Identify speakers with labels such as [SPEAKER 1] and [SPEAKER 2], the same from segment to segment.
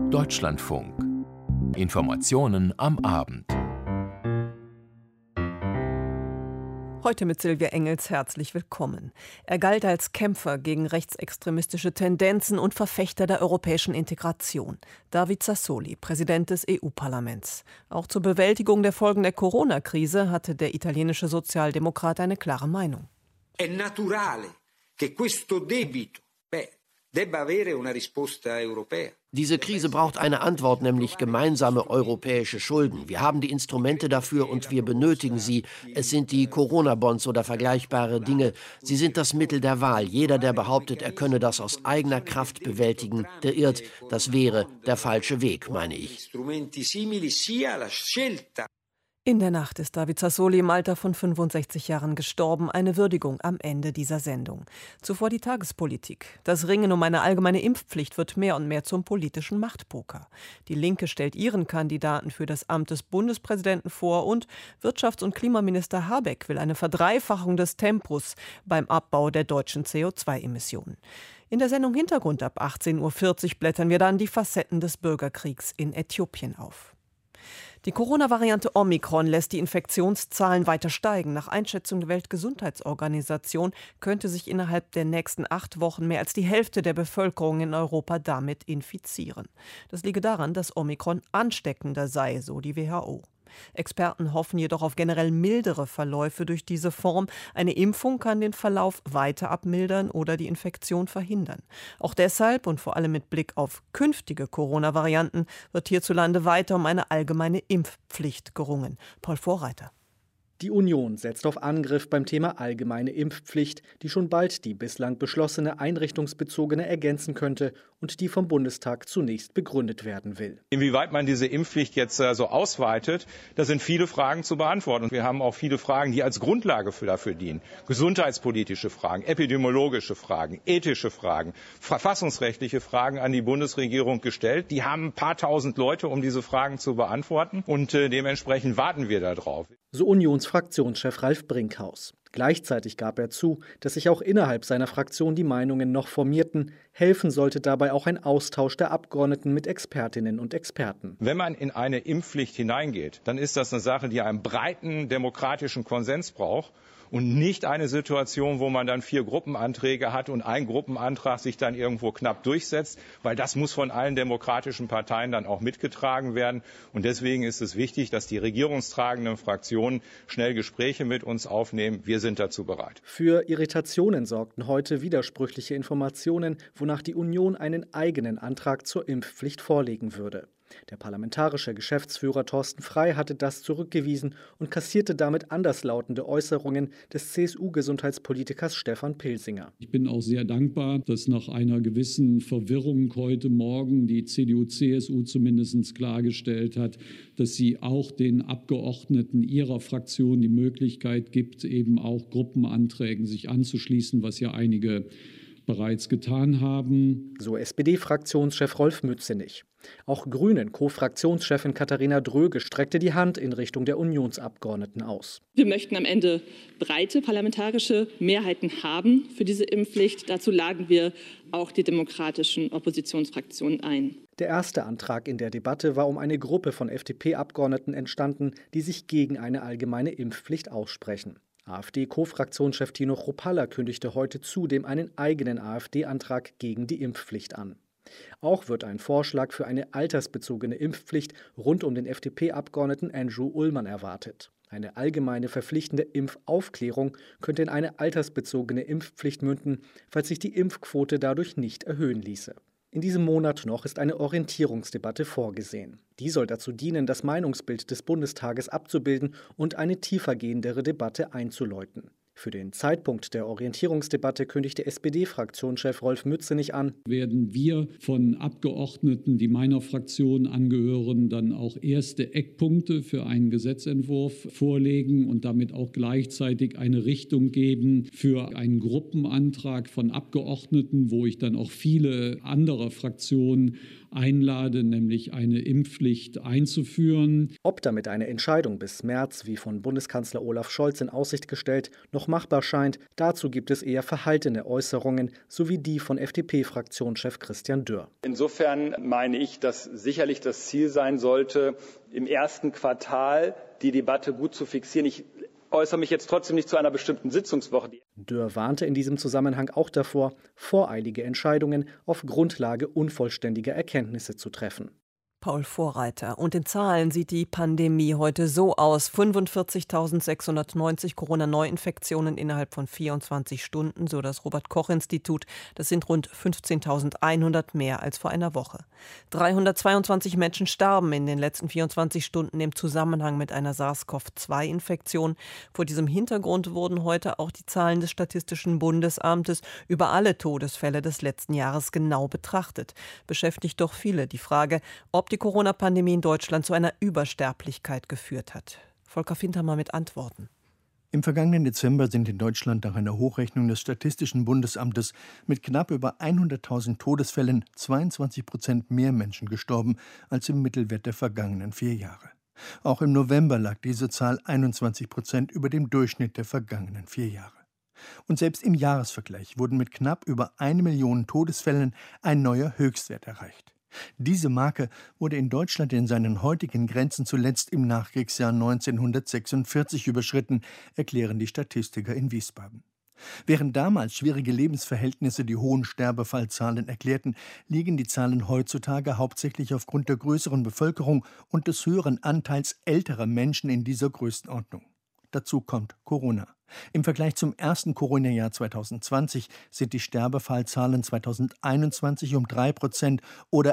[SPEAKER 1] Deutschlandfunk. Informationen am Abend.
[SPEAKER 2] Heute mit Silvia Engels herzlich willkommen. Er galt als Kämpfer gegen rechtsextremistische Tendenzen und Verfechter der europäischen Integration. David Sassoli, Präsident des EU-Parlaments. Auch zur Bewältigung der Folgen der Corona-Krise hatte der italienische Sozialdemokrat eine klare Meinung.
[SPEAKER 3] È naturale che questo debito debba avere una risposta europea.
[SPEAKER 4] Diese Krise braucht eine Antwort, nämlich gemeinsame europäische Schulden. Wir haben die Instrumente dafür und wir benötigen sie. Es sind die Corona-Bonds oder vergleichbare Dinge. Sie sind das Mittel der Wahl. Jeder, der behauptet, er könne das aus eigener Kraft bewältigen, der irrt. Das wäre der falsche Weg, meine ich.
[SPEAKER 2] In der Nacht ist David Sassoli im Alter von 65 Jahren gestorben. Eine Würdigung am Ende dieser Sendung. Zuvor die Tagespolitik. Das Ringen um eine allgemeine Impfpflicht wird mehr und mehr zum politischen Machtpoker. Die Linke stellt ihren Kandidaten für das Amt des Bundespräsidenten vor und Wirtschafts- und Klimaminister Habeck will eine Verdreifachung des Tempos beim Abbau der deutschen CO2-Emissionen. In der Sendung Hintergrund ab 18.40 Uhr blättern wir dann die Facetten des Bürgerkriegs in Äthiopien auf. Die Corona-Variante Omikron lässt die Infektionszahlen weiter steigen. Nach Einschätzung der Weltgesundheitsorganisation könnte sich innerhalb der nächsten 8 Wochen mehr als die Hälfte der Bevölkerung in Europa damit infizieren. Das liege daran, dass Omikron ansteckender sei, so die WHO. Experten hoffen jedoch auf generell mildere Verläufe durch diese Form. Eine Impfung kann den Verlauf weiter abmildern oder die Infektion verhindern. Auch deshalb und vor allem mit Blick auf künftige Corona-Varianten wird hierzulande weiter um eine allgemeine Impfpflicht gerungen. Paul Vorreiter.
[SPEAKER 5] Die Union setzt auf Angriff beim Thema allgemeine Impfpflicht, die schon bald die bislang beschlossene einrichtungsbezogene ergänzen könnte und die vom Bundestag zunächst begründet werden will.
[SPEAKER 6] Inwieweit man diese Impfpflicht jetzt so ausweitet, da sind viele Fragen zu beantworten. Und wir haben auch viele Fragen, die als Grundlage dafür dienen. Gesundheitspolitische Fragen, epidemiologische Fragen, ethische Fragen, verfassungsrechtliche Fragen an die Bundesregierung gestellt. Die haben ein paar tausend Leute, um diese Fragen zu beantworten. Und dementsprechend warten wir darauf.
[SPEAKER 5] So Unionsfraktionschef Ralf Brinkhaus. Gleichzeitig gab er zu, dass sich auch innerhalb seiner Fraktion die Meinungen noch formierten. Helfen sollte dabei auch ein Austausch der Abgeordneten mit Expertinnen und Experten.
[SPEAKER 6] Wenn man in eine Impfpflicht hineingeht, dann ist das eine Sache, die einen breiten demokratischen Konsens braucht. Und nicht eine Situation, wo man dann 4 Gruppenanträge hat und ein Gruppenantrag sich dann irgendwo knapp durchsetzt, weil das muss von allen demokratischen Parteien dann auch mitgetragen werden. Und deswegen ist es wichtig, dass die regierungstragenden Fraktionen schnell Gespräche mit uns aufnehmen. Wir sind dazu bereit.
[SPEAKER 5] Für Irritationen sorgten heute widersprüchliche Informationen, wonach die Union einen eigenen Antrag zur Impfpflicht vorlegen würde. Der parlamentarische Geschäftsführer Thorsten Frey hatte das zurückgewiesen und kassierte damit anderslautende Äußerungen des CSU-Gesundheitspolitikers Stefan Pilsinger.
[SPEAKER 7] Ich bin auch sehr dankbar, dass nach einer gewissen Verwirrung heute Morgen die CDU-CSU zumindest klargestellt hat, dass sie auch den Abgeordneten ihrer Fraktion die Möglichkeit gibt, eben auch Gruppenanträgen sich anzuschließen, was ja einige bereits getan haben.
[SPEAKER 5] So SPD-Fraktionschef Rolf Mützenich. Auch Grünen-Co-Fraktionschefin Katharina Dröge streckte die Hand in Richtung der Unionsabgeordneten aus.
[SPEAKER 8] Wir möchten am Ende breite parlamentarische Mehrheiten haben für diese Impfpflicht. Dazu laden wir auch die demokratischen Oppositionsfraktionen ein.
[SPEAKER 5] Der erste Antrag in der Debatte war um eine Gruppe von FDP-Abgeordneten entstanden, die sich gegen eine allgemeine Impfpflicht aussprechen. AfD-Co-Fraktionschef Tino Chrupalla kündigte heute zudem einen eigenen AfD-Antrag gegen die Impfpflicht an. Auch wird ein Vorschlag für eine altersbezogene Impfpflicht rund um den FDP-Abgeordneten Andrew Ullmann erwartet. Eine allgemeine verpflichtende Impfaufklärung könnte in eine altersbezogene Impfpflicht münden, falls sich die Impfquote dadurch nicht erhöhen ließe. In diesem Monat noch ist eine Orientierungsdebatte vorgesehen. Die soll dazu dienen, das Meinungsbild des Bundestages abzubilden und eine tiefergehendere Debatte einzuläuten. Für den Zeitpunkt der Orientierungsdebatte kündigte SPD-Fraktionschef Rolf Mützenich an:
[SPEAKER 7] Werden wir von Abgeordneten, die meiner Fraktion angehören, dann auch erste Eckpunkte für einen Gesetzentwurf vorlegen und damit auch gleichzeitig eine Richtung geben für einen Gruppenantrag von Abgeordneten, wo ich dann auch viele andere Fraktionen einlade, nämlich eine Impfpflicht einzuführen.
[SPEAKER 5] Ob damit eine Entscheidung bis März, wie von Bundeskanzler Olaf Scholz in Aussicht gestellt, noch machbar scheint, dazu gibt es eher verhaltene Äußerungen, sowie die von FDP-Fraktionschef Christian Dürr.
[SPEAKER 9] Insofern meine ich, dass sicherlich das Ziel sein sollte, im ersten Quartal die Debatte gut zu fixieren. Ich äußere mich jetzt trotzdem nicht zu einer bestimmten Sitzungswoche.
[SPEAKER 5] Dürr warnte in diesem Zusammenhang auch davor, voreilige Entscheidungen auf Grundlage unvollständiger Erkenntnisse zu treffen.
[SPEAKER 2] Paul Vorreiter. Und in Zahlen sieht die Pandemie heute so aus. 45.690 Corona-Neuinfektionen innerhalb von 24 Stunden, so das Robert-Koch-Institut. Das sind rund 15.100 mehr als vor einer Woche. 322 Menschen starben in den letzten 24 Stunden im Zusammenhang mit einer SARS-CoV-2-Infektion. Vor diesem Hintergrund wurden heute auch die Zahlen des Statistischen Bundesamtes über alle Todesfälle des letzten Jahres genau betrachtet. Beschäftigt doch viele die Frage, ob die Corona-Pandemie in Deutschland zu einer Übersterblichkeit geführt hat. Volker Fintermer mit Antworten.
[SPEAKER 10] Im vergangenen Dezember sind in Deutschland nach einer Hochrechnung des Statistischen Bundesamtes mit knapp über 100.000 Todesfällen 22% mehr Menschen gestorben als im Mittelwert der vergangenen 4 Jahre. Auch im November lag diese Zahl 21% über dem Durchschnitt der vergangenen 4 Jahre. Und selbst im Jahresvergleich wurden mit knapp über 1 Million Todesfällen ein neuer Höchstwert erreicht. Diese Marke wurde in Deutschland in seinen heutigen Grenzen zuletzt im Nachkriegsjahr 1946 überschritten, erklären die Statistiker in Wiesbaden. Während damals schwierige Lebensverhältnisse die hohen Sterbefallzahlen erklärten, liegen die Zahlen heutzutage hauptsächlich aufgrund der größeren Bevölkerung und des höheren Anteils älterer Menschen in dieser Größenordnung. Dazu kommt Corona. Im Vergleich zum ersten Corona-Jahr 2020 sind die Sterbefallzahlen 2021 um 3% oder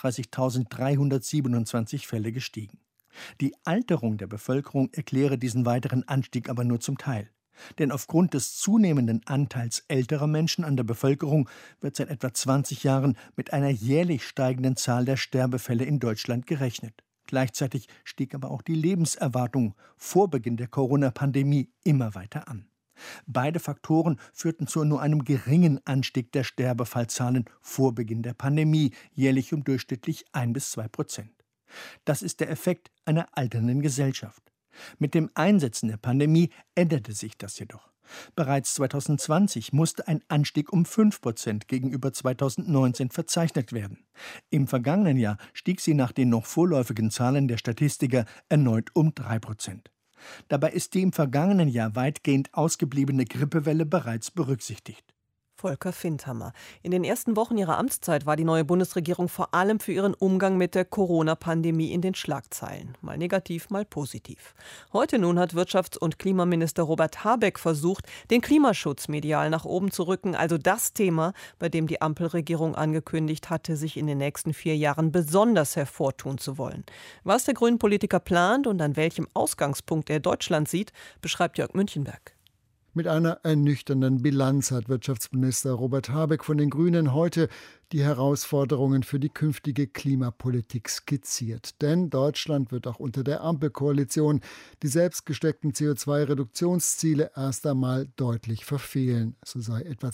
[SPEAKER 10] 31.327 Fälle gestiegen. Die Alterung der Bevölkerung erkläre diesen weiteren Anstieg aber nur zum Teil. Denn aufgrund des zunehmenden Anteils älterer Menschen an der Bevölkerung wird seit etwa 20 Jahren mit einer jährlich steigenden Zahl der Sterbefälle in Deutschland gerechnet. Gleichzeitig stieg aber auch die Lebenserwartung vor Beginn der Corona-Pandemie immer weiter an. Beide Faktoren führten zu nur einem geringen Anstieg der Sterbefallzahlen vor Beginn der Pandemie, jährlich um durchschnittlich 1-2%. Das ist der Effekt einer alternden Gesellschaft. Mit dem Einsetzen der Pandemie änderte sich das jedoch. Bereits 2020 musste ein Anstieg um 5% gegenüber 2019 verzeichnet werden. Im vergangenen Jahr stieg sie nach den noch vorläufigen Zahlen der Statistiker erneut um 3%. Dabei ist die im vergangenen Jahr weitgehend ausgebliebene Grippewelle bereits berücksichtigt.
[SPEAKER 2] Volker Fintermer. In den ersten Wochen ihrer Amtszeit war die neue Bundesregierung vor allem für ihren Umgang mit der Corona-Pandemie in den Schlagzeilen. Mal negativ, mal positiv. Heute nun hat Wirtschafts- und Klimaminister Robert Habeck versucht, den Klimaschutz medial nach oben zu rücken. Also das Thema, bei dem die Ampelregierung angekündigt hatte, sich in den nächsten 4 Jahren besonders hervortun zu wollen. Was der grünen Politiker plant und an welchem Ausgangspunkt er Deutschland sieht, beschreibt Jörg Münchenberg.
[SPEAKER 11] Mit einer ernüchternden Bilanz hat Wirtschaftsminister Robert Habeck von den Grünen heute die Herausforderungen für die künftige Klimapolitik skizziert. Denn Deutschland wird auch unter der Ampelkoalition die selbst gesteckten CO2-Reduktionsziele erst einmal deutlich verfehlen. So sei etwa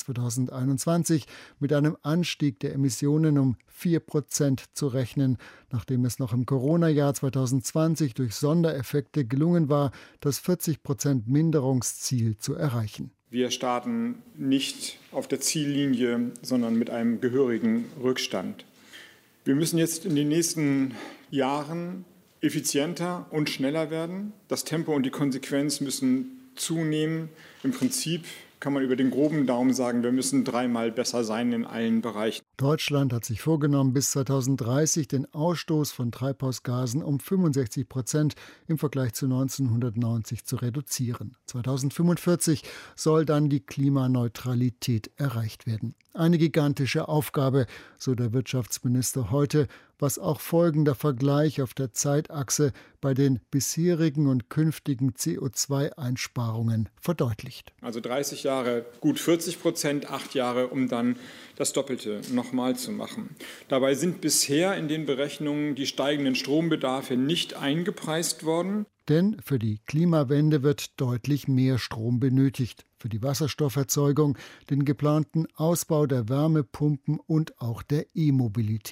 [SPEAKER 11] 2021 mit einem Anstieg der Emissionen um 4% zu rechnen, nachdem es noch im Corona-Jahr 2020 durch Sondereffekte gelungen war, das 40% Minderungsziel zu erreichen.
[SPEAKER 12] Wir starten nicht auf der Ziellinie, sondern mit einem gehörigen Rückstand. Wir müssen jetzt in den nächsten Jahren effizienter und schneller werden. Das Tempo und die Konsequenz müssen zunehmen. Im Prinzip kann man über den groben Daumen sagen, wir müssen 3-mal besser sein in allen Bereichen.
[SPEAKER 11] Deutschland hat sich vorgenommen, bis 2030 den Ausstoß von Treibhausgasen um 65% im Vergleich zu 1990 zu reduzieren. 2045 soll dann die Klimaneutralität erreicht werden. Eine gigantische Aufgabe, so der Wirtschaftsminister heute, was auch folgender Vergleich auf der Zeitachse bei den bisherigen und künftigen CO2-Einsparungen verdeutlicht.
[SPEAKER 12] Also 30 Jahre gut 40%, 8 Jahre, um dann das Doppelte nochmal zu machen. Dabei sind bisher in den Berechnungen die steigenden Strombedarfe nicht eingepreist worden.
[SPEAKER 11] Denn für die Klimawende wird deutlich mehr Strom benötigt. Für die Wasserstofferzeugung, den geplanten Ausbau der Wärmepumpen und auch der E-Mobilität.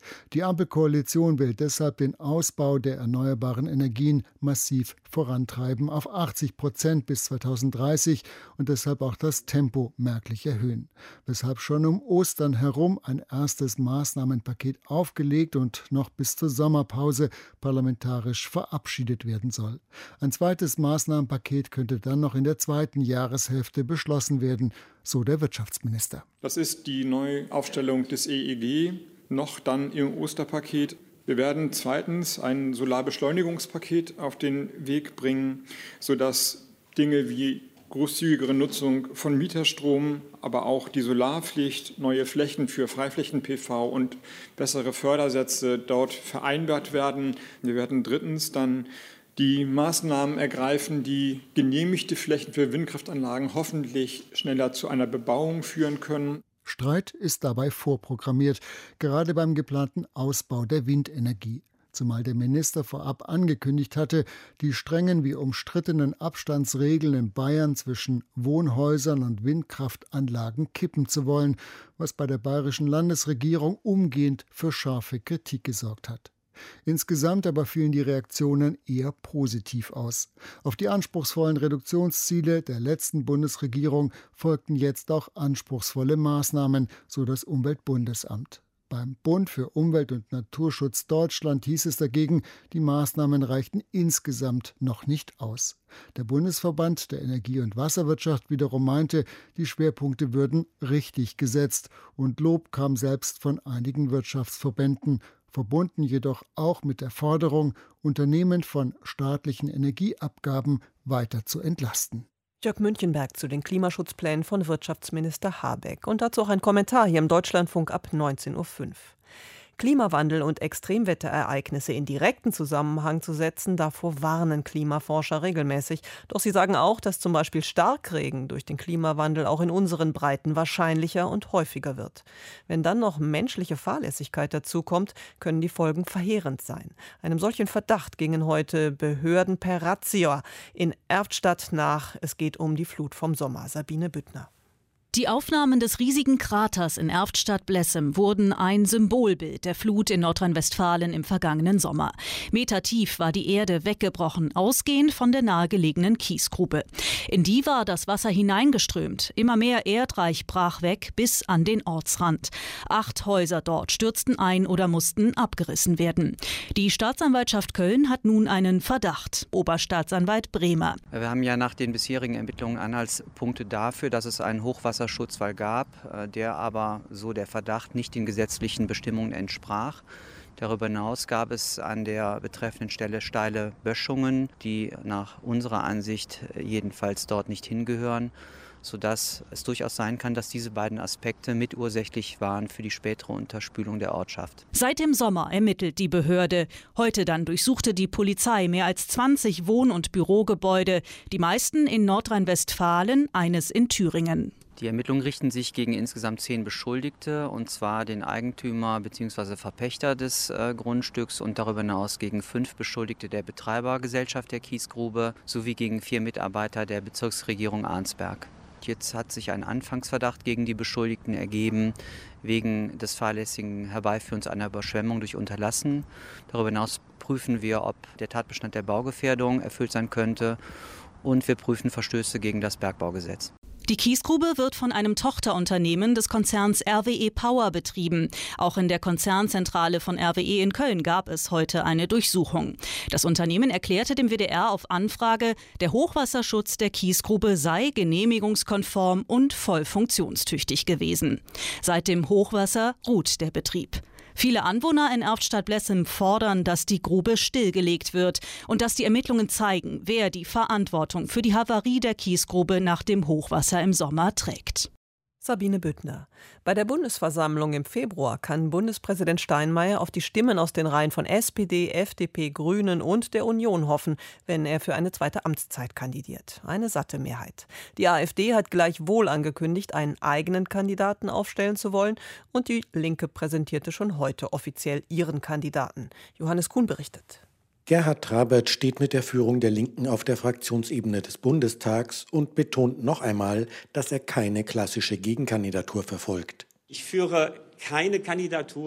[SPEAKER 11] Die Ampelkoalition will deshalb den Ausbau der erneuerbaren Energien massiv vorantreiben auf 80% bis 2030 und deshalb auch das Tempo merklich erhöhen. Weshalb schon um Ostern herum ein erstes Maßnahmenpaket aufgelegt und noch bis zur Sommerpause parlamentarisch verabschiedet werden soll. Ein zweites Maßnahmenpaket könnte dann noch in der zweiten Jahreshälfte beschlossen werden, so der Wirtschaftsminister.
[SPEAKER 12] Das ist die Neuaufstellung des EEG, noch dann im Osterpaket. Wir werden zweitens ein Solarbeschleunigungspaket auf den Weg bringen, sodass Dinge wie großzügigere Nutzung von Mieterstrom, aber auch die Solarpflicht, neue Flächen für Freiflächen-PV und bessere Fördersätze dort vereinbart werden. Wir werden drittens dann die Maßnahmen ergreifen, die genehmigte Flächen für Windkraftanlagen hoffentlich schneller zu einer Bebauung führen können.
[SPEAKER 11] Streit ist dabei vorprogrammiert, gerade beim geplanten Ausbau der Windenergie. Zumal der Minister vorab angekündigt hatte, die strengen wie umstrittenen Abstandsregeln in Bayern zwischen Wohnhäusern und Windkraftanlagen kippen zu wollen, was bei der bayerischen Landesregierung umgehend für scharfe Kritik gesorgt hat. Insgesamt aber fielen die Reaktionen eher positiv aus. Auf die anspruchsvollen Reduktionsziele der letzten Bundesregierung folgten jetzt auch anspruchsvolle Maßnahmen, so das Umweltbundesamt. Beim Bund für Umwelt und Naturschutz Deutschland hieß es dagegen, die Maßnahmen reichten insgesamt noch nicht aus. Der Bundesverband der Energie- und Wasserwirtschaft wiederum meinte, die Schwerpunkte würden richtig gesetzt und Lob kam selbst von einigen Wirtschaftsverbänden, verbunden jedoch auch mit der Forderung, Unternehmen von staatlichen Energieabgaben weiter zu entlasten.
[SPEAKER 2] Jörg Münchenberg zu den Klimaschutzplänen von Wirtschaftsminister Habeck. Und dazu auch ein Kommentar hier im Deutschlandfunk ab 19.05 Uhr. Klimawandel und Extremwetterereignisse in direkten Zusammenhang zu setzen, davor warnen Klimaforscher regelmäßig. Doch sie sagen auch, dass zum Beispiel Starkregen durch den Klimawandel auch in unseren Breiten wahrscheinlicher und häufiger wird. Wenn dann noch menschliche Fahrlässigkeit dazukommt, können die Folgen verheerend sein. Einem solchen Verdacht gingen heute Behörden per Razzia in Erftstadt nach. Es geht um die Flut vom Sommer. Sabine Büttner.
[SPEAKER 13] Die Aufnahmen des riesigen Kraters in Erftstadt-Blessem wurden ein Symbolbild der Flut in Nordrhein-Westfalen im vergangenen Sommer. Metertief war die Erde weggebrochen, ausgehend von der nahegelegenen Kiesgrube. In die war das Wasser hineingeströmt. Immer mehr Erdreich brach weg bis an den Ortsrand. 8 Häuser dort stürzten ein oder mussten abgerissen werden. Die Staatsanwaltschaft Köln hat nun einen Verdacht. Oberstaatsanwalt Bremer.
[SPEAKER 14] Wir haben ja nach den bisherigen Ermittlungen Anhaltspunkte dafür, dass es einen Hochwasserschutzwall gab, der aber, so der Verdacht, nicht den gesetzlichen Bestimmungen entsprach. Darüber hinaus gab es an der betreffenden Stelle steile Böschungen, die nach unserer Ansicht jedenfalls dort nicht hingehören, sodass es durchaus sein kann, dass diese beiden Aspekte mitursächlich waren für die spätere Unterspülung der Ortschaft.
[SPEAKER 13] Seit dem Sommer ermittelt die Behörde. Heute dann durchsuchte die Polizei mehr als 20 Wohn- und Bürogebäude, die meisten in Nordrhein-Westfalen, eines in Thüringen.
[SPEAKER 14] Die Ermittlungen richten sich gegen insgesamt 10 Beschuldigte, und zwar den Eigentümer bzw. Verpächter des Grundstücks und darüber hinaus gegen 5 Beschuldigte der Betreibergesellschaft der Kiesgrube sowie gegen 4 Mitarbeiter der Bezirksregierung Arnsberg. Jetzt hat sich ein Anfangsverdacht gegen die Beschuldigten ergeben, wegen des fahrlässigen Herbeiführens einer Überschwemmung durch Unterlassen. Darüber hinaus prüfen wir, ob der Tatbestand der Baugefährdung erfüllt sein könnte, und wir prüfen Verstöße gegen das Bergbaugesetz.
[SPEAKER 13] Die Kiesgrube wird von einem Tochterunternehmen des Konzerns RWE Power betrieben. Auch in der Konzernzentrale von RWE in Köln gab es heute eine Durchsuchung. Das Unternehmen erklärte dem WDR auf Anfrage, der Hochwasserschutz der Kiesgrube sei genehmigungskonform und voll funktionstüchtig gewesen. Seit dem Hochwasser ruht der Betrieb. Viele Anwohner in Erftstadt-Blessem fordern, dass die Grube stillgelegt wird und dass die Ermittlungen zeigen, wer die Verantwortung für die Havarie der Kiesgrube nach dem Hochwasser im Sommer trägt.
[SPEAKER 2] Sabine Büttner. Bei der Bundesversammlung im Februar kann Bundespräsident Steinmeier auf die Stimmen aus den Reihen von SPD, FDP, Grünen und der Union hoffen, wenn er für eine zweite Amtszeit kandidiert. Eine satte Mehrheit. Die AfD hat gleichwohl angekündigt, einen eigenen Kandidaten aufstellen zu wollen, und die Linke präsentierte schon heute offiziell ihren Kandidaten. Johannes Kuhn berichtet.
[SPEAKER 15] Gerhard Trabert steht mit der Führung der Linken auf der Fraktionsebene des Bundestags und betont noch einmal, dass er keine klassische Gegenkandidatur verfolgt.
[SPEAKER 16] Ich führe keine Kandidatur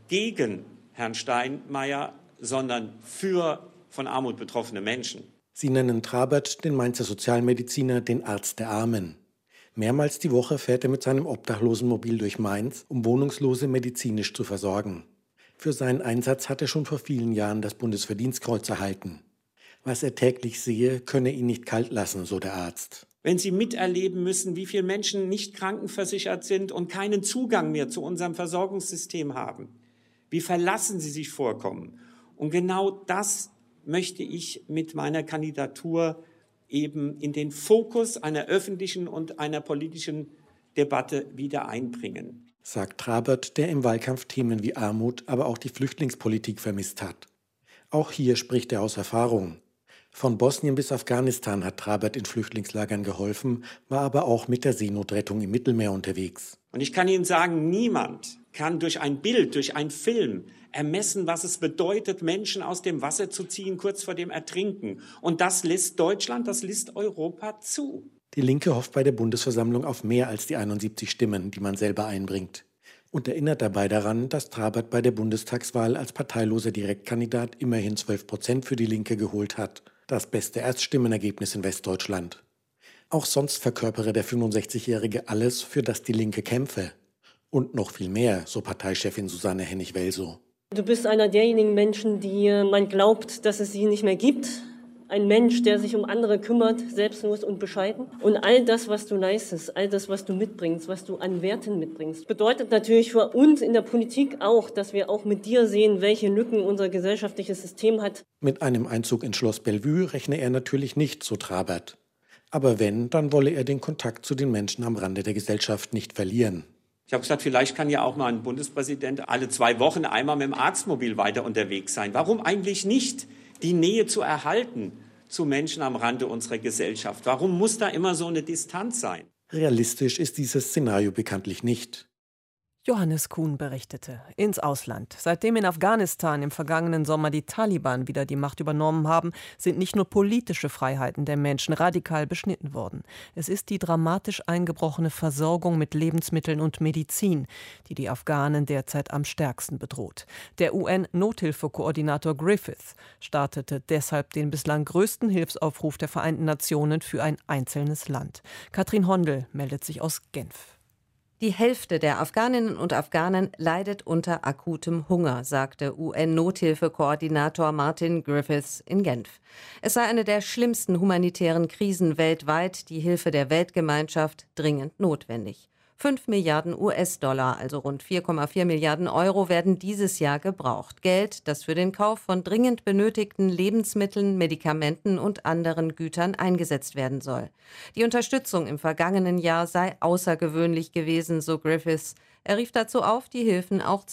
[SPEAKER 16] gegen Herrn Steinmeier, sondern für von Armut betroffene Menschen.
[SPEAKER 15] Sie nennen Trabert, den Mainzer Sozialmediziner, den Arzt der Armen. Mehrmals die Woche fährt er mit seinem Obdachlosenmobil durch Mainz, um Wohnungslose medizinisch zu versorgen. Für seinen Einsatz hat er schon vor vielen Jahren das Bundesverdienstkreuz erhalten. Was er täglich sehe, könne ihn nicht kalt lassen, so der Arzt.
[SPEAKER 16] Wenn Sie miterleben müssen, wie viele Menschen nicht krankenversichert sind und keinen Zugang mehr zu unserem Versorgungssystem haben, wie verlassen sie sich vorkommen. Und genau das möchte ich mit meiner Kandidatur eben in den Fokus einer öffentlichen und einer politischen Debatte wieder einbringen.
[SPEAKER 15] Sagt Trabert, der im Wahlkampf Themen wie Armut, aber auch die Flüchtlingspolitik vermisst hat. Auch hier spricht er aus Erfahrung. Von Bosnien bis Afghanistan hat Trabert in Flüchtlingslagern geholfen, war aber auch mit der Seenotrettung im Mittelmeer unterwegs.
[SPEAKER 16] Und ich kann Ihnen sagen, niemand kann durch ein Bild, durch einen Film ermessen, was es bedeutet, Menschen aus dem Wasser zu ziehen, kurz vor dem Ertrinken. Und das lässt Deutschland, das lässt Europa zu.
[SPEAKER 15] Die Linke hofft bei der Bundesversammlung auf mehr als die 71 Stimmen, die man selber einbringt. Und erinnert dabei daran, dass Trabert bei der Bundestagswahl als parteiloser Direktkandidat immerhin 12% für die Linke geholt hat. Das beste Erststimmenergebnis in Westdeutschland. Auch sonst verkörpere der 65-Jährige alles, für das die Linke kämpfe. Und noch viel mehr, so Parteichefin Susanne Hennig-Welsow.
[SPEAKER 17] Du bist einer derjenigen Menschen, die man glaubt, dass es sie nicht mehr gibt. Ein Mensch, der sich um andere kümmert, selbstlos und bescheiden. Und all das, was du leistest, all das, was du mitbringst, was du an Werten mitbringst, bedeutet natürlich für uns in der Politik auch, dass wir auch mit dir sehen, welche Lücken unser gesellschaftliches System hat.
[SPEAKER 15] Mit einem Einzug ins Schloss Bellevue rechne er natürlich nicht, so Trabert. Aber wenn, dann wolle er den Kontakt zu den Menschen am Rande der Gesellschaft nicht verlieren.
[SPEAKER 16] Ich habe gesagt, vielleicht kann ja auch mal ein Bundespräsident alle 2 Wochen einmal mit dem Arztmobil weiter unterwegs sein. Warum eigentlich nicht? Die Nähe zu erhalten zu Menschen am Rande unserer Gesellschaft. Warum muss da immer so eine Distanz sein?
[SPEAKER 15] Realistisch ist dieses Szenario bekanntlich nicht.
[SPEAKER 2] Johannes Kuhn berichtete. Ins Ausland. Seitdem in Afghanistan im vergangenen Sommer die Taliban wieder die Macht übernommen haben, sind nicht nur politische Freiheiten der Menschen radikal beschnitten worden. Es ist die dramatisch eingebrochene Versorgung mit Lebensmitteln und Medizin, die die Afghanen derzeit am stärksten bedroht. Der UN-Nothilfekoordinator Griffiths startete deshalb den bislang größten Hilfsaufruf der Vereinten Nationen für ein einzelnes Land. Katrin Hondel meldet sich aus Genf.
[SPEAKER 18] Die Hälfte der Afghaninnen und Afghanen leidet unter akutem Hunger, sagte UN-Nothilfekoordinator Martin Griffiths in Genf. Es sei eine der schlimmsten humanitären Krisen weltweit, die Hilfe der Weltgemeinschaft dringend notwendig. 5 Milliarden US-Dollar, also rund 4,4 Milliarden Euro, werden dieses Jahr gebraucht. Geld, das für den Kauf von dringend benötigten Lebensmitteln, Medikamenten und anderen Gütern eingesetzt werden soll. Die Unterstützung im vergangenen Jahr sei außergewöhnlich gewesen, so Griffiths. Er rief dazu auf, die Hilfen auch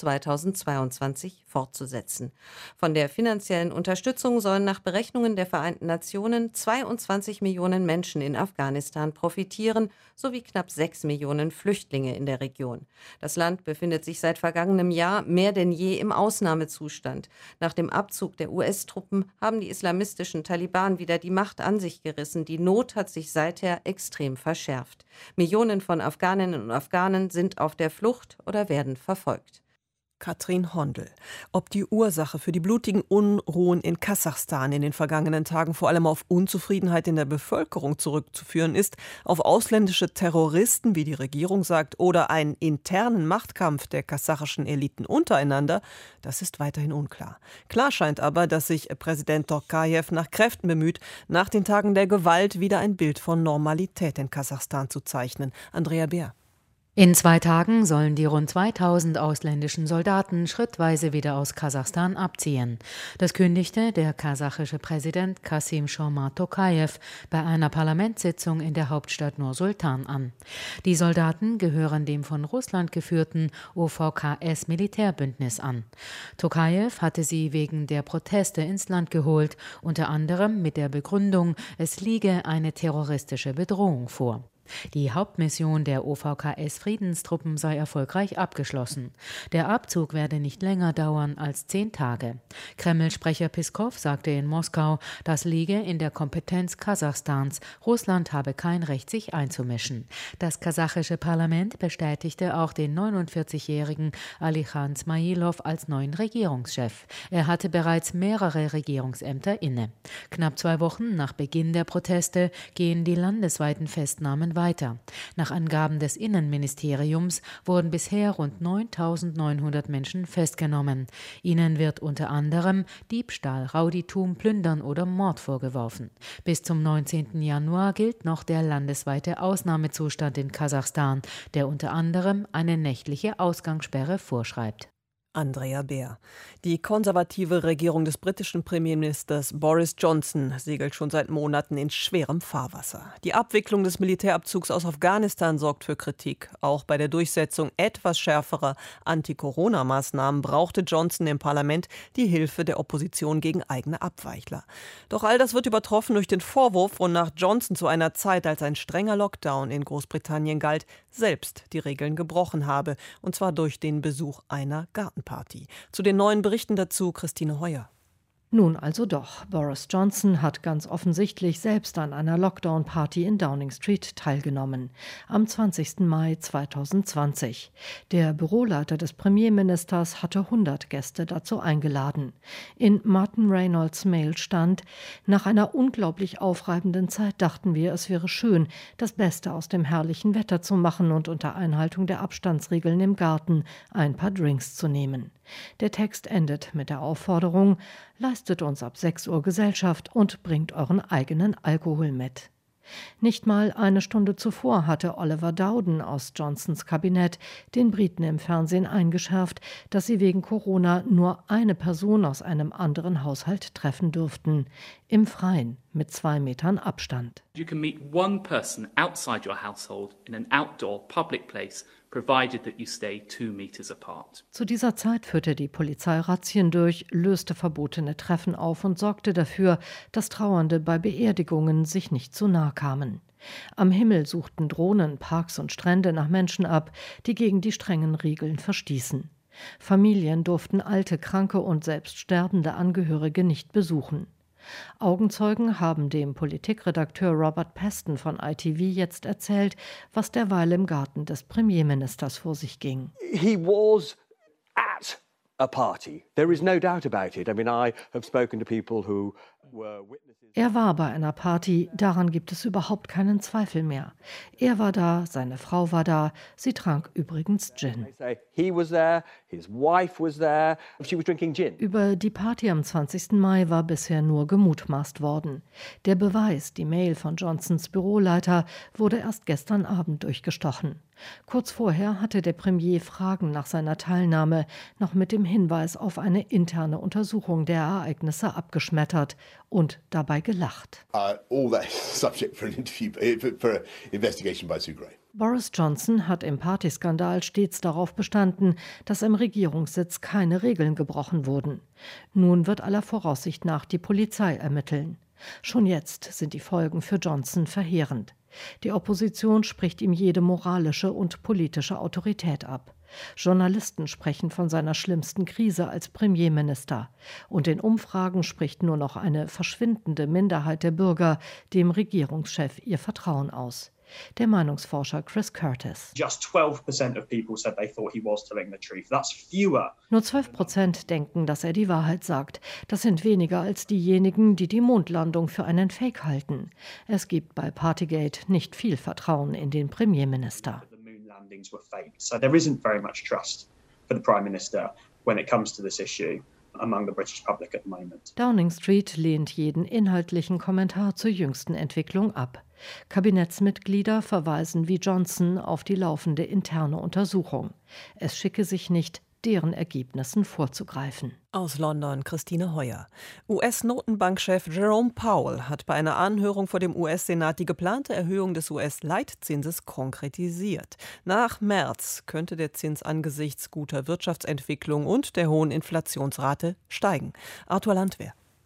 [SPEAKER 18] 2022 fortzusetzen. Von der finanziellen Unterstützung sollen nach Berechnungen der Vereinten Nationen 22 Millionen Menschen in Afghanistan profitieren, sowie knapp 6 Millionen Flüchtlinge in der Region. Das Land befindet sich seit vergangenem Jahr mehr denn je im Ausnahmezustand. Nach dem Abzug der US-Truppen haben die islamistischen Taliban wieder die Macht an sich gerissen. Die Not hat sich seither extrem verschärft. Millionen von Afghaninnen und Afghanen sind auf der Flucht oder werden verfolgt.
[SPEAKER 2] Katrin Hondel. Ob die Ursache für die blutigen Unruhen in Kasachstan in den vergangenen Tagen vor allem auf Unzufriedenheit in der Bevölkerung zurückzuführen ist, auf ausländische Terroristen, wie die Regierung sagt, oder einen internen Machtkampf der kasachischen Eliten untereinander, das ist weiterhin unklar. Klar scheint aber, dass sich Präsident Tokajew nach Kräften bemüht, nach den Tagen der Gewalt wieder ein Bild von Normalität in Kasachstan zu zeichnen. Andrea Beer.
[SPEAKER 19] In 2 Tagen sollen die rund 2000 ausländischen Soldaten schrittweise wieder aus Kasachstan abziehen. Das kündigte der kasachische Präsident Kassym-Jomart Tokajew bei einer Parlamentssitzung in der Hauptstadt Nur-Sultan an. Die Soldaten gehören dem von Russland geführten OVKS-Militärbündnis an. Tokajew hatte sie wegen der Proteste ins Land geholt, unter anderem mit der Begründung, es liege eine terroristische Bedrohung vor. Die Hauptmission der OVKS-Friedenstruppen sei erfolgreich abgeschlossen. Der Abzug werde nicht länger dauern als 10 Tage. Kreml-Sprecher Piskow sagte in Moskau, das liege in der Kompetenz Kasachstans. Russland habe kein Recht, sich einzumischen. Das kasachische Parlament bestätigte auch den 49-jährigen Alikhan Smailov als neuen Regierungschef. Er hatte bereits mehrere Regierungsämter inne. Knapp 2 Wochen nach Beginn der Proteste gehen die landesweiten Festnahmen weiter. Nach Angaben des Innenministeriums wurden bisher rund 9.900 Menschen festgenommen. Ihnen wird unter anderem Diebstahl, Rauditum, Plündern oder Mord vorgeworfen. Bis zum 19. Januar gilt noch der landesweite Ausnahmezustand in Kasachstan, der unter anderem eine nächtliche Ausgangssperre vorschreibt.
[SPEAKER 2] Andrea Beer. Die konservative Regierung des britischen Premierministers Boris Johnson segelt schon seit Monaten in schwerem Fahrwasser. Die Abwicklung des Militärabzugs aus Afghanistan sorgt für Kritik. Auch bei der Durchsetzung etwas schärferer Anti-Corona-Maßnahmen brauchte Johnson im Parlament die Hilfe der Opposition gegen eigene Abweichler. Doch all das wird übertroffen durch den Vorwurf, wonach Johnson zu einer Zeit, als ein strenger Lockdown in Großbritannien galt, selbst die Regeln gebrochen habe, und zwar durch den Besuch einer Gartenparty. Zu den neuen Berichten dazu Christine Heuer.
[SPEAKER 20] Nun also doch. Boris Johnson hat ganz offensichtlich selbst an einer Lockdown-Party in Downing Street teilgenommen. Am 20. Mai 2020. Der Büroleiter des Premierministers hatte 100 Gäste dazu eingeladen. In Martin Reynolds Mail stand: Nach einer unglaublich aufreibenden Zeit dachten wir, es wäre schön, das Beste aus dem herrlichen Wetter zu machen und unter Einhaltung der Abstandsregeln im Garten ein paar Drinks zu nehmen. Der Text endet mit der Aufforderung: Leistet uns ab 6 Uhr Gesellschaft und bringt euren eigenen Alkohol mit. Nicht mal eine Stunde zuvor hatte Oliver Dowden aus Johnsons Kabinett den Briten im Fernsehen eingeschärft, dass sie wegen Corona nur eine Person aus einem anderen Haushalt treffen dürften. Im Freien mit 2 Metern Abstand.
[SPEAKER 21] You can meet one person outside your household in an outdoor public place, provided that you stay 2 meters apart.
[SPEAKER 20] Zu dieser Zeit führte die Polizei Razzien durch, löste verbotene Treffen auf und sorgte dafür, dass Trauernde bei Beerdigungen sich nicht zu nahe kamen. Am Himmel suchten Drohnen Parks und Strände nach Menschen ab, die gegen die strengen Regeln verstießen. Familien durften alte, kranke und selbst sterbende Angehörige nicht besuchen. Augenzeugen haben dem Politikredakteur Robert Peston von ITV jetzt erzählt, was derweil im Garten des Premierministers vor sich ging.
[SPEAKER 22] He was at a party. There is no doubt about it. I mean, I have spoken to people who were witnesses.
[SPEAKER 20] Er war bei einer Party, daran gibt es überhaupt keinen Zweifel mehr. Er war da, seine Frau war da, sie trank übrigens Gin.
[SPEAKER 22] He was there, his wife was there, she was drinking gin.
[SPEAKER 20] Über die Party am 20. Mai war bisher nur gemutmaßt worden. Der Beweis, die Mail von Johnsons Büroleiter, wurde erst gestern Abend durchgestochen. Kurz vorher hatte der Premier Fragen nach seiner Teilnahme noch mit dem Hinweis auf eine interne Untersuchung der Ereignisse abgeschmettert und dabei gelacht.
[SPEAKER 23] All that subject for an interview, for an investigation by Sue Gray.
[SPEAKER 20] Boris Johnson hat im Partyskandal stets darauf bestanden, dass im Regierungssitz keine Regeln gebrochen wurden. Nun wird aller Voraussicht nach die Polizei ermitteln. Schon jetzt sind die Folgen für Johnson verheerend. Die Opposition spricht ihm jede moralische und politische Autorität ab. Journalisten sprechen von seiner schlimmsten Krise als Premierminister. Und in Umfragen spricht nur noch eine verschwindende Minderheit der Bürger dem Regierungschef ihr Vertrauen aus. Der Meinungsforscher Chris Curtis.
[SPEAKER 24] Just 12% of people said they thought he was telling the truth. That's fewer.
[SPEAKER 20] Nur 12% denken, dass er die Wahrheit sagt. Das sind weniger als diejenigen, die die Mondlandung für einen Fake halten. Es gibt bei Partygate nicht viel Vertrauen in den Premierminister.
[SPEAKER 24] The moon landings were faked. So there isn't very much trust for the Prime Minister when it comes to this issue among the British public at the moment.
[SPEAKER 20] Downing Street lehnt jeden inhaltlichen Kommentar zur jüngsten Entwicklung ab. Kabinettsmitglieder verweisen wie Johnson auf die laufende interne Untersuchung. Es schicke sich nicht, deren Ergebnissen vorzugreifen.
[SPEAKER 2] Aus London Christine Heuer. US-Notenbankchef Jerome Powell hat bei einer Anhörung vor dem US-Senat die geplante Erhöhung des US-Leitzinses konkretisiert. Nach März könnte der Zins angesichts guter Wirtschaftsentwicklung und der hohen Inflationsrate steigen. Arthur Landwehr.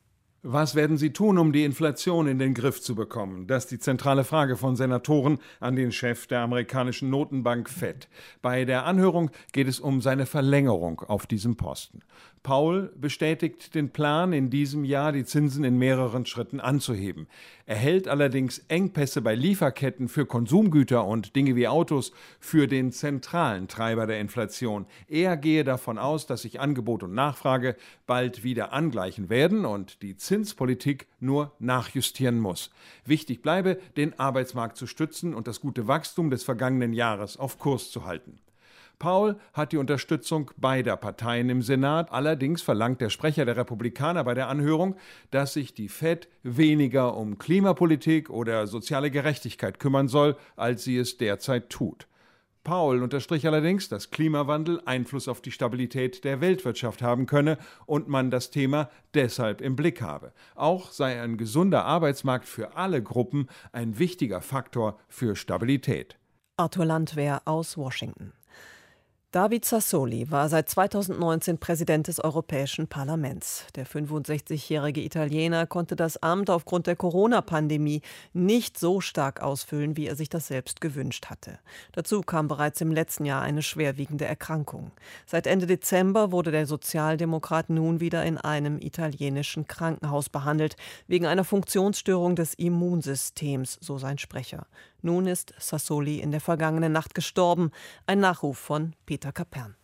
[SPEAKER 1] Was werden Sie tun, um die Inflation in den Griff zu bekommen? Das ist die zentrale Frage von Senatoren an den Chef der amerikanischen Notenbank Fed. Bei der Anhörung geht es um seine Verlängerung auf diesem Posten. Powell bestätigt den Plan, in diesem Jahr die Zinsen in mehreren Schritten anzuheben. Er hält allerdings Engpässe bei Lieferketten für Konsumgüter und Dinge wie Autos für den zentralen Treiber der Inflation. Er gehe davon aus, dass sich Angebot und Nachfrage bald wieder angleichen werden und die Zinspolitik nur nachjustieren muss. Wichtig bleibe, den Arbeitsmarkt zu stützen und das gute Wachstum des vergangenen Jahres auf Kurs zu halten. Powell hat die Unterstützung beider Parteien im Senat. Allerdings verlangt der Sprecher der Republikaner bei der Anhörung, dass sich die Fed weniger um Klimapolitik oder soziale Gerechtigkeit kümmern soll, als sie es derzeit tut. Powell unterstrich allerdings, dass Klimawandel Einfluss auf die Stabilität der Weltwirtschaft haben könne und man das Thema deshalb im Blick habe. Auch sei ein gesunder Arbeitsmarkt für alle Gruppen ein wichtiger Faktor für Stabilität.
[SPEAKER 2] Arthur Landwehr aus Washington. David Sassoli war seit 2019 Präsident des Europäischen Parlaments. Der 65-jährige Italiener konnte das Amt aufgrund der Corona-Pandemie nicht so stark ausfüllen, wie er sich das selbst gewünscht hatte. Dazu kam bereits im letzten Jahr eine schwerwiegende Erkrankung. Seit Ende Dezember wurde der Sozialdemokrat nun wieder in einem italienischen Krankenhaus behandelt, wegen einer Funktionsstörung des Immunsystems, so sein Sprecher. Nun ist Sassoli in der vergangenen Nacht gestorben. Ein Nachruf von Peter Kapern.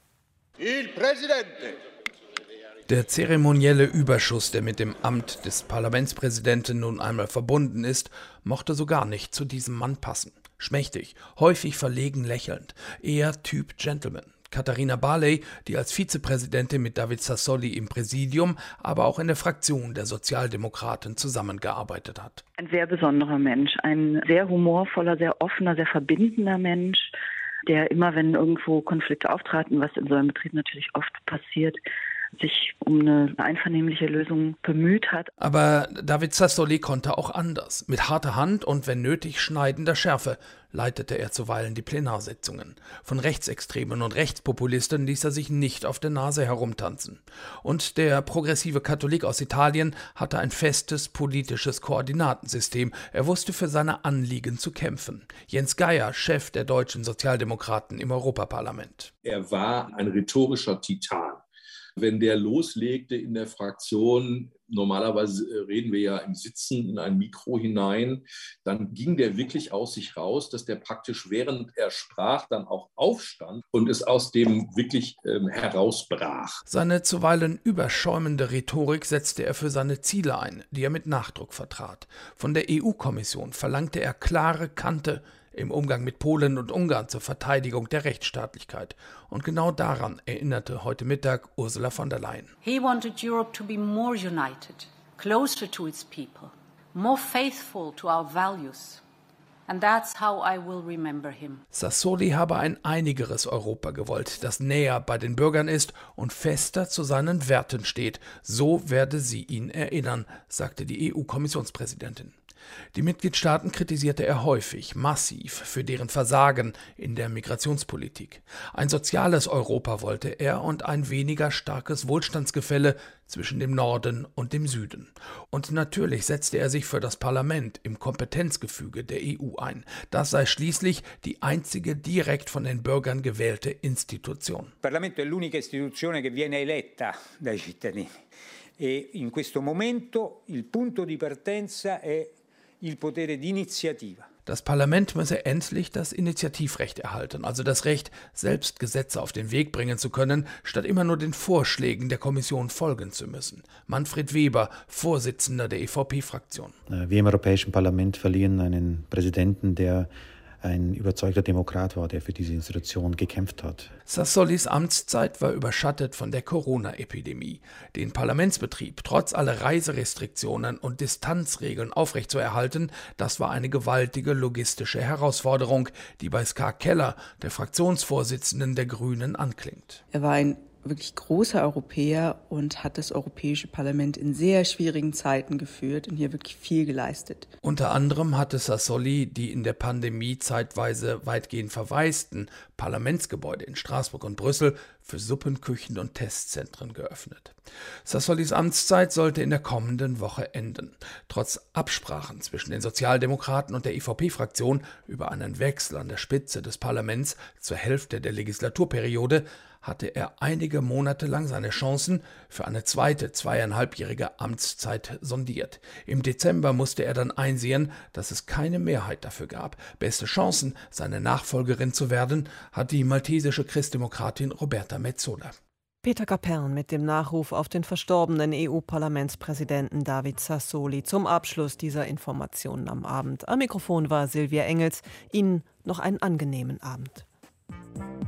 [SPEAKER 3] Der zeremonielle Überschuss, der mit dem Amt des Parlamentspräsidenten nun einmal verbunden ist, mochte so gar nicht zu diesem Mann passen. Schmächtig, häufig verlegen lächelnd, eher Typ Gentleman. Katharina Barley, die als Vizepräsidentin mit David Sassoli im Präsidium, aber auch in der Fraktion der Sozialdemokraten zusammengearbeitet hat.
[SPEAKER 4] Ein sehr besonderer Mensch, ein sehr humorvoller, sehr offener, sehr verbindender Mensch, der immer, wenn irgendwo Konflikte auftraten, was in so einem Betrieb natürlich oft passiert, sich um eine einvernehmliche Lösung bemüht hat.
[SPEAKER 3] Aber David Sassoli konnte auch anders. Mit harter Hand und, wenn nötig, schneidender Schärfe leitete er zuweilen die Plenarsitzungen. Von Rechtsextremen und Rechtspopulisten ließ er sich nicht auf der Nase herumtanzen. Und der progressive Katholik aus Italien hatte ein festes politisches Koordinatensystem. Er wusste für seine Anliegen zu kämpfen. Jens Geier, Chef der deutschen Sozialdemokraten im Europaparlament.
[SPEAKER 6] Er war ein rhetorischer Titan. Wenn der loslegte in der Fraktion, normalerweise reden wir ja im Sitzen in ein Mikro hinein, dann ging der wirklich aus sich raus, dass der praktisch, während er sprach, dann auch aufstand und es aus dem wirklich herausbrach.
[SPEAKER 3] Seine zuweilen überschäumende Rhetorik setzte er für seine Ziele ein, die er mit Nachdruck vertrat. Von der EU-Kommission verlangte er klare Kante im Umgang mit Polen und Ungarn zur Verteidigung der Rechtsstaatlichkeit. Und genau daran erinnerte heute Mittag Ursula von der Leyen.
[SPEAKER 25] He wanted Europe to be more united, closer to its people, more faithful to our values. And that's how I will remember him.
[SPEAKER 3] Sassoli habe ein einigeres Europa gewollt, das näher bei den Bürgern ist und fester zu seinen Werten steht. So werde sie ihn erinnern, sagte die EU-Kommissionspräsidentin. Die Mitgliedstaaten kritisierte er häufig, massiv, für deren Versagen in der Migrationspolitik. Ein soziales Europa wollte er und ein weniger starkes Wohlstandsgefälle zwischen dem Norden und dem Süden. Und natürlich setzte er sich für das Parlament im Kompetenzgefüge der EU ein. Das sei schließlich die einzige direkt von den Bürgern gewählte Institution.
[SPEAKER 26] Il Parlamento è l'unica istituzione che viene eletta dai cittadini. E in questo momento il punto di partenza è il potere di iniziativa.
[SPEAKER 3] Das Parlament müsse endlich das Initiativrecht erhalten, also das Recht, selbst Gesetze auf den Weg bringen zu können, statt immer nur den Vorschlägen der Kommission folgen zu müssen. Manfred Weber, Vorsitzender der EVP-Fraktion.
[SPEAKER 27] Wir im Europäischen Parlament verlieren einen Präsidenten, der ein überzeugter Demokrat war, der für diese Institution gekämpft hat.
[SPEAKER 3] Sassolis Amtszeit war überschattet von der Corona-Epidemie. Den Parlamentsbetrieb trotz aller Reiserestriktionen und Distanzregeln aufrechtzuerhalten, das war eine gewaltige logistische Herausforderung, die bei Ska Keller, der Fraktionsvorsitzenden der Grünen, anklingt.
[SPEAKER 28] Er war ein
[SPEAKER 5] wirklich großer Europäer und hat das Europäische Parlament in sehr schwierigen Zeiten geführt und hier wirklich viel geleistet.
[SPEAKER 3] Unter anderem hatte Sassoli die in der Pandemie zeitweise weitgehend verwaisten Parlamentsgebäude in Straßburg und Brüssel für Suppenküchen und Testzentren geöffnet. Sassolis Amtszeit sollte in der kommenden Woche enden. Trotz Absprachen zwischen den Sozialdemokraten und der EVP-Fraktion über einen Wechsel an der Spitze des Parlaments zur Hälfte der Legislaturperiode hatte er einige Monate lang seine Chancen für eine zweite 2,5-jährige Amtszeit sondiert. Im Dezember musste er dann einsehen, dass es keine Mehrheit dafür gab. Beste Chancen, seine Nachfolgerin zu werden, hat die maltesische Christdemokratin Roberta Metsola.
[SPEAKER 2] Peter Kapern mit dem Nachruf auf den verstorbenen EU-Parlamentspräsidenten David Sassoli zum Abschluss dieser Informationen am Abend. Am Mikrofon war Silvia Engels. Ihnen noch einen angenehmen Abend.